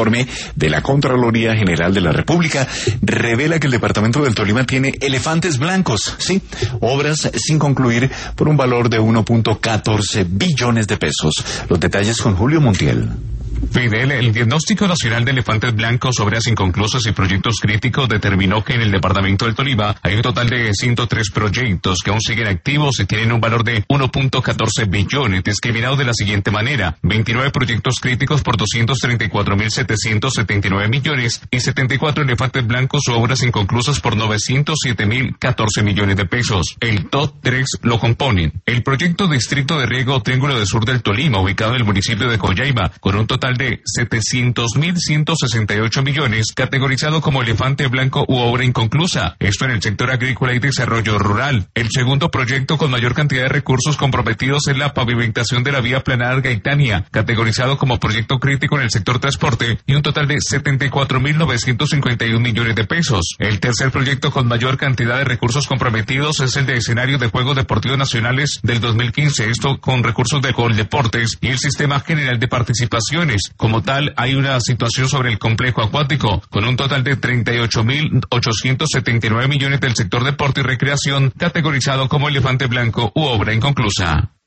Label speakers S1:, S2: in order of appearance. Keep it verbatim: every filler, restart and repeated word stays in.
S1: informe de la Contraloría General de la República revela que el departamento del Tolima tiene elefantes blancos, sí, obras sin concluir por un valor de uno punto catorce billones de pesos. Los detalles con Julio Montiel.
S2: Fidel, el Diagnóstico Nacional de Elefantes Blancos, obras inconclusas y proyectos críticos determinó que en el departamento del Tolima hay un total de ciento tres proyectos que aún siguen activos y tienen un valor de uno punto catorce billones, discriminados de la siguiente manera: veintinueve proyectos críticos por doscientos treinta y cuatro mil setecientos setenta y nueve millones y setenta y cuatro elefantes blancos o obras inconclusas por novecientos siete mil catorce millones de pesos. El top tres lo componen el proyecto Distrito de Riego Triángulo del Sur del Tolima, ubicado en el municipio de Coyhaiba, con un total de setecientos mil ciento sesenta y ocho millones, categorizado como elefante blanco u obra inconclusa, esto en el sector agrícola y desarrollo rural. El segundo proyecto con mayor cantidad de recursos comprometidos es la pavimentación de la vía Planar Gaitania, categorizado como proyecto crítico en el sector transporte y un total de setenta y cuatro mil novecientos cincuenta y uno millones de pesos. El tercer proyecto con mayor cantidad de recursos comprometidos es el de escenarios de Juegos Deportivos Nacionales del dos mil quince, esto con recursos de Coldeportes y el Sistema General de Participaciones. Como tal, hay una situación sobre el complejo acuático, con un total de treinta y ocho mil ochocientos setenta y nueve millones del sector deporte y recreación, categorizado como elefante blanco u obra inconclusa.